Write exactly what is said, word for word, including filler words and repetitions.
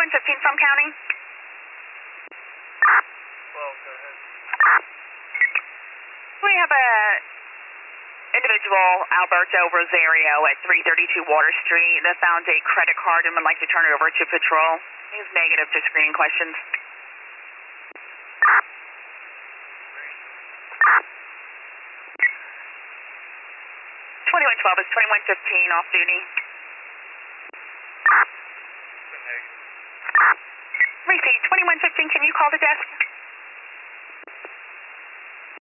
twenty-one fifteen from county. twelve, go ahead. We have a individual, Alberto Rosario, at three thirty-two Water Street that found a credit card and would like to turn it over to patrol. He's negative to screening questions. twenty-one twelve is twenty-one fifteen off duty. Receipt twenty-one fifteen, can you call the desk?